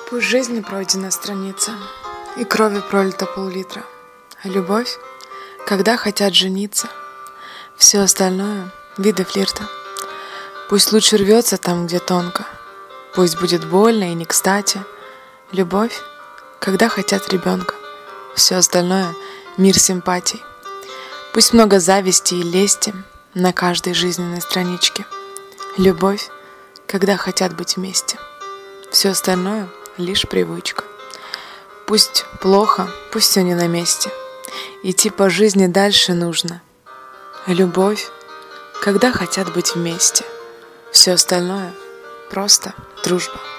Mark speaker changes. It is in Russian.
Speaker 1: Пусть жизни пройдена страница, и крови пролито пол-литра. А любовь, когда хотят жениться, все остальное — виды флирта. Пусть лучше рвется там, где тонко, пусть будет больно и не кстати. Любовь, когда хотят ребенка, все остальное — мир симпатий. Пусть много зависти и лести на каждой жизненной страничке. Любовь, когда хотят быть вместе, все остальное — лишь привычка. Пусть плохо, пусть все не на месте, идти по жизни дальше нужно. Любовь, когда хотят быть вместе, все остальное — просто дружба.